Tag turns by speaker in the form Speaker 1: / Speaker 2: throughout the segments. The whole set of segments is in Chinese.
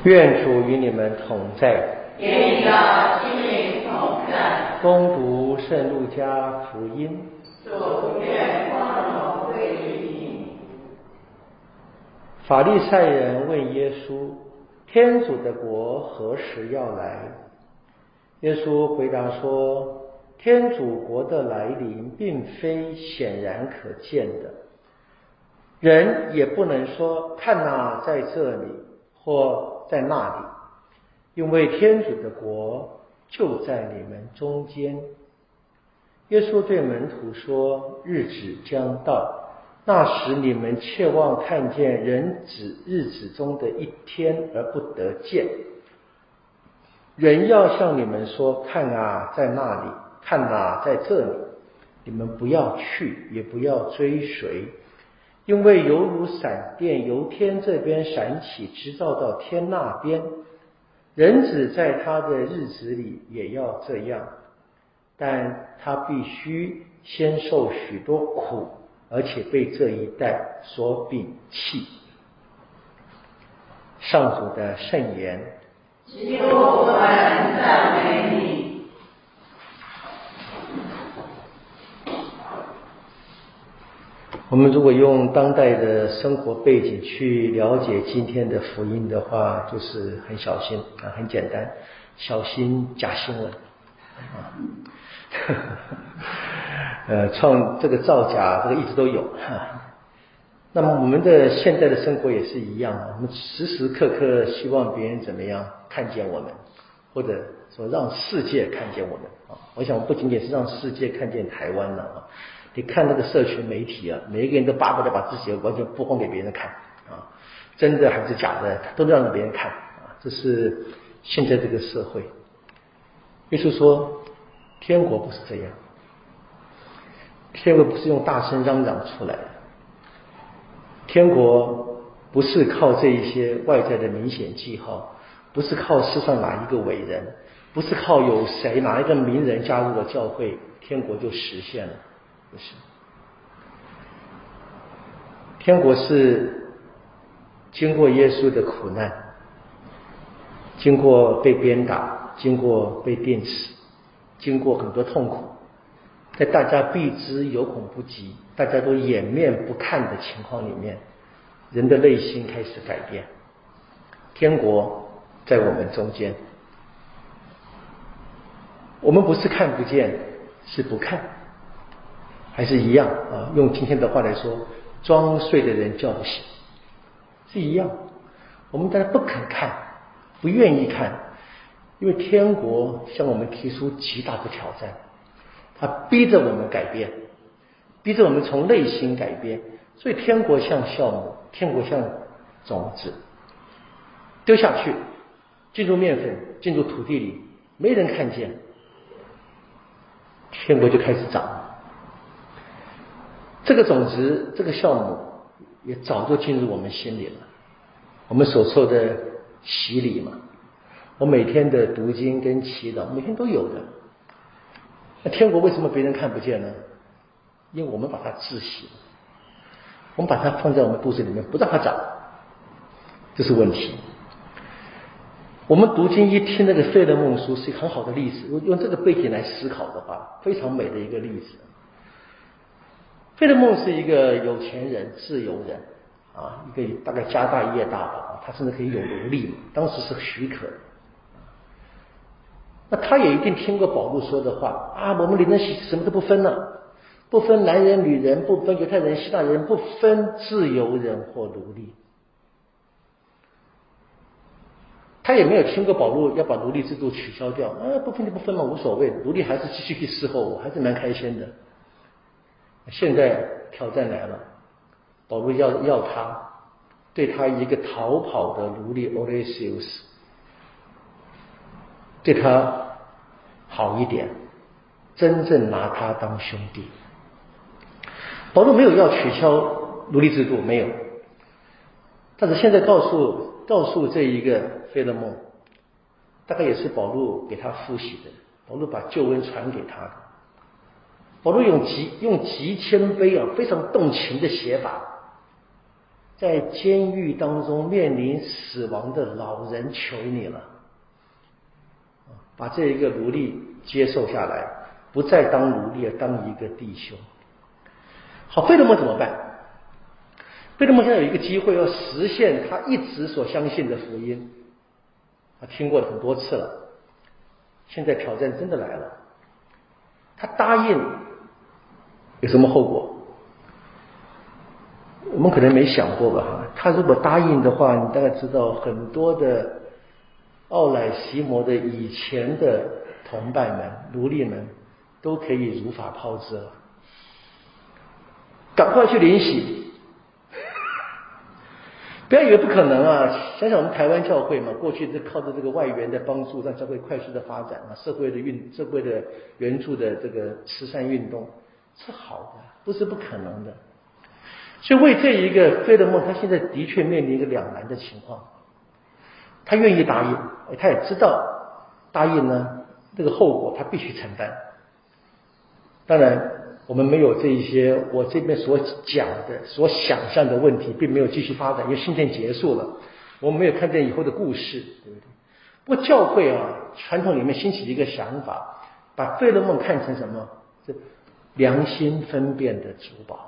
Speaker 1: 愿主与你们同在，
Speaker 2: 与你的心灵同在。
Speaker 1: 恭读圣路加福音。
Speaker 2: 主愿光荣归于你。
Speaker 1: 法利赛人问耶稣：天主的国何时要来？耶稣回答说：天主国的来临并非显然可见的，人也不能说看哪，在这里或在那里，因为天主的国就在你们中间。耶稣对门徒说：日子将到，那时你们切望看见人子日子中的一天而不得见。人要向你们说：看啊，在那里，看啊，在这里，你们不要去，也不要追随，因为犹如闪电由天这边闪起，直照到天那边。人子在他的日子里也要这样，但他必须先受许多苦，而且被这一代所摒弃。上主的圣言。
Speaker 2: 基督，我们赞美你。
Speaker 1: 我们如果用当代的生活背景去了解今天的福音的话，就是很小心啊，很简单，小心假新闻这个造假，这个一直都有。那么我们的现在的生活也是一样啊，我们时时刻刻希望别人怎么样看见我们，或者说让世界看见我们啊。我想不仅仅是让世界看见台湾了啊，你看那个社群媒体啊，每一个人都巴不得把自己完全曝光给别人看啊，真的还是假的，都让别人看啊，这是现在这个社会。耶稣说，天国不是这样，天国不是用大声嚷嚷出来的，天国不是靠这一些外在的明显记号，不是靠世上哪一个伟人，不是靠有谁哪一个名人加入了教会，天国就实现了，不是。天国是经过耶稣的苦难，经过被鞭打，经过被电死，经过很多痛苦，在大家避之有恐不及，大家都掩面不看的情况里面，人的内心开始改变，天国在我们中间。我们不是看不见，是不看，还是一样啊？用今天的话来说，装睡的人叫不醒，是一样。我们大家不肯看，不愿意看，因为天国向我们提出极大的挑战，它逼着我们改变，逼着我们从内心改变。所以天国像酵母，天国像种子，丢下去，进入面粉，进入土地里，没人看见，天国就开始长。这个种子，这个酵母也早就进入我们心里了，我们所受的洗礼嘛，我每天的读经跟祈祷每天都有的。那天国为什么别人看不见呢？因为我们把它窒息了，我们把它放在我们肚子里面不让它长，这是问题。我们读经一听那个费勒梦书是一个很好的例子，用这个背景来思考的话，非常美的一个例子。费勒梦是一个有钱人，自由人啊，一个大概家大业大吧，他甚至可以有奴隶嘛，当时是许可的。那他也一定听过保罗说的话啊，我们里面什么都不分了，不分男人女人，不分犹太人希腊人，不分自由人或奴隶。他也没有听过保罗要把奴隶制度取消掉啊，不分就不分嘛，无所谓，奴隶还是继续去伺候我，还是蛮开心的。现在挑战来了，保罗要他对他一个逃跑的奴隶 Odysseus 对他好一点，真正拿他当兄弟。保罗没有要取消奴隶制度，没有，但是现在告诉这一个费勒梦，大概也是保罗给他复习的，保罗把救恩传给他的。保罗用极谦卑啊，非常动情的写法， 在监狱当中面临死亡的老人求你了，把这一个奴隶接受下来，不再当奴隶，当一个弟兄。好，费勒蒙怎么办？费勒蒙现在有一个机会要实现他一直所相信的福音，他听过了很多次了，现在挑战真的来了。他答应有什么后果？我们可能没想过吧。他如果答应的话，你大概知道很多的奥乃西摩的以前的同伴们、奴隶们都可以如法炮制了，赶快去领洗。不要以为不可能啊！想想我们台湾教会嘛，过去是靠着这个外援的帮助，让教会快速的发展啊，社会的援助的这个慈善运动是好的，不是不可能的。所以为这一个费勒蒙，他现在的确面临一个两难的情况。他愿意答应，他也知道答应呢这个后果他必须承担。当然我们没有这一些我这边所讲的所想象的问题并没有继续发展，因为训练结束了，我们没有看见以后的故事，对不对？不过教会啊传统里面兴起一个想法，把费勒蒙看成什么？是良心分辨的主保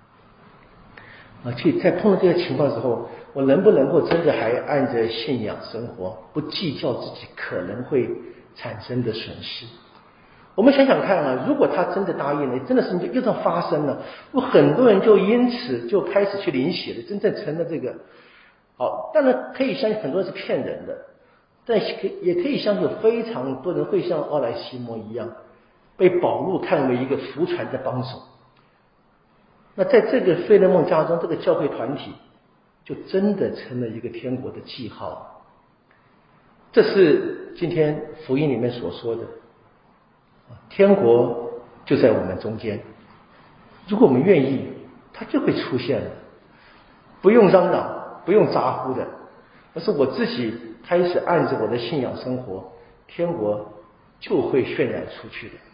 Speaker 1: 在碰到这个情况之后，我能不能够真的还按着信仰生活，不计较自己可能会产生的损失？我们想想看啊，如果他真的答应了，真的事情就又这样发生了，很多人就因此就开始去领洗了，真正成了这个好。当然可以相信很多人是骗人的，但也可以相信有非常多人会像奥乃西摩一样，被保禄看为一个福传的帮手。那在这个费勒蒙家中，这个教会团体就真的成了一个天国的记号。这是今天福音里面所说的，天国就在我们中间。如果我们愿意，它就会出现了，不用嚷嚷，不用咋呼的，而是我自己开始按着我的信仰生活，天国就会渲染出去的。